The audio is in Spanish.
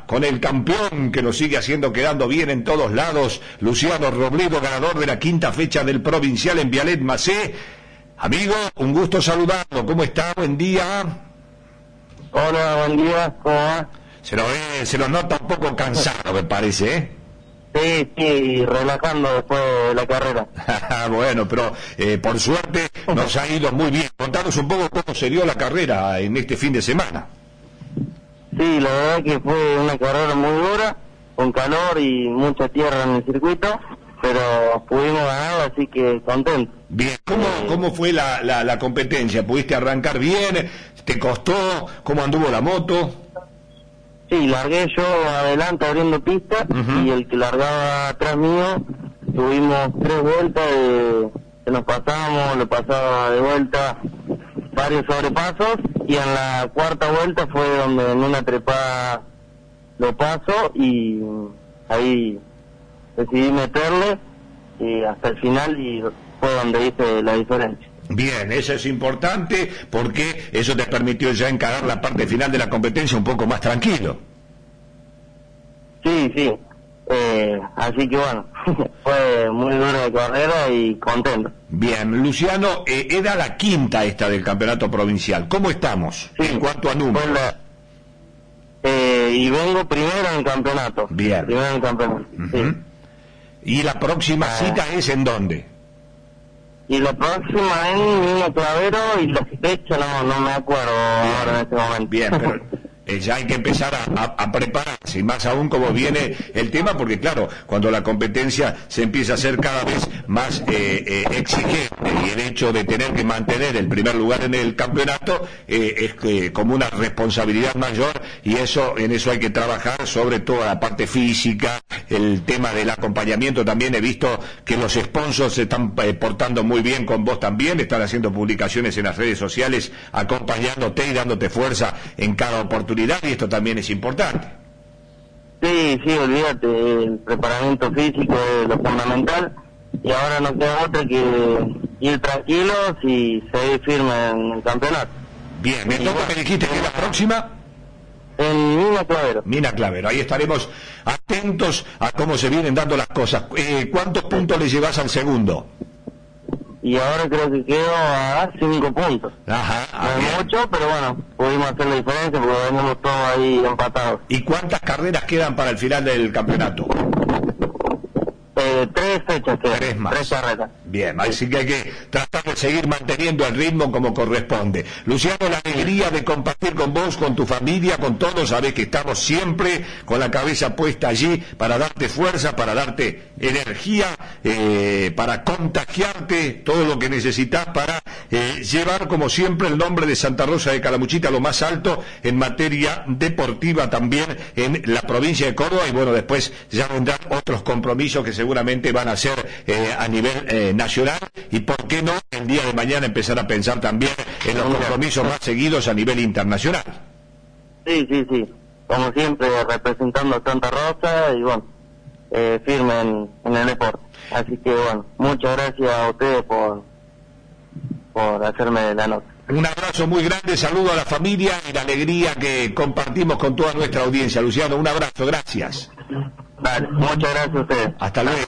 con el campeón que nos sigue haciendo quedando bien en todos lados, Luciano Robledo, ganador de la quinta fecha del Provincial en Vialet Macé. Amigo, un gusto saludarlo. ¿Cómo está? Buen día. Hola, buen día. ¿Cómo va? Se lo nota un poco cansado, me parece, ¿eh? Sí, relajando después de la carrera. Bueno, pero por suerte nos ha ido muy bien. Contanos un poco cómo se dio la carrera en este fin de semana. Sí, la verdad que fue una carrera muy dura, con calor y mucha tierra en el circuito, pero pudimos ganar, así que contento. Bien, ¿cómo fue la competencia? ¿Pudiste arrancar bien? ¿Te costó? ¿Cómo anduvo la moto? Sí, largué yo adelante abriendo pista, y el que largaba atrás mío, tuvimos 3 vueltas que nos pasábamos, lo pasaba de vuelta varios sobrepasos, y en la cuarta vuelta fue donde en una trepada lo paso y ahí decidí meterle hasta el final y fue donde hice la diferencia. Bien, eso es importante porque eso te permitió ya encarar la parte final de la competencia un poco más tranquilo. Sí, así que bueno, fue muy dura la carrera y contento. Bien, Luciano, era la quinta esta del campeonato provincial. ¿Cómo estamos en cuanto a números? Y vengo primero en el campeonato. Bien. Primero en el campeonato, sí. ¿Y la próxima cita es en dónde? Y la próxima en Mina Clavero y la fecha no me acuerdo ahora en este momento. Bien, pero ya hay que empezar a prepararse, y más aún como viene el tema, porque claro, cuando la competencia se empieza a hacer cada vez más exigente y el hecho de tener que mantener el primer lugar en el campeonato es como una responsabilidad mayor, y en eso hay que trabajar, sobre todo la parte física, el tema del acompañamiento. También he visto que los sponsors se están portando muy bien con vos también, están haciendo publicaciones en las redes sociales acompañándote y dándote fuerza en cada oportunidad, y esto también es importante. Sí, olvídate, el preparamiento físico es lo fundamental, y ahora no queda otra que ir tranquilos y seguir firme en el campeonato. Bien, me dijiste que la próxima en Mina Clavero. Mina Clavero, ahí estaremos atentos a cómo se vienen dando las cosas. ¿Cuántos puntos le llevas al segundo? Y ahora creo que quedo a 5 puntos. Ajá. No es mucho, pero bueno, pudimos hacer la diferencia porque venimos todos ahí empatados. ¿Y cuántas carreras quedan para el final del campeonato? 3 fechas quedan. 3 más. 3 carreras. Bien, así que hay que tratar de seguir manteniendo el ritmo como corresponde. Luciano, la alegría de compartir con vos, con tu familia, con todos. Sabés que estamos siempre con la cabeza puesta allí para darte fuerza, para darte energía, para contagiarte todo lo que necesitas para llevar, como siempre, el nombre de Santa Rosa de Calamuchita a lo más alto en materia deportiva también en la provincia de Córdoba. Y bueno, después ya vendrán otros compromisos que seguramente van a ser a nivel nacional, y por qué no el día de mañana empezar a pensar también en los compromisos más seguidos a nivel internacional. Sí, como siempre representando a Santa Rosa y bueno, firme en el deporte. Así que bueno, muchas gracias a ustedes por hacerme la nota. Un abrazo muy grande, saludo a la familia y la alegría que compartimos con toda nuestra audiencia. Luciano, un abrazo, gracias. Vale, muchas gracias a ustedes. Hasta luego.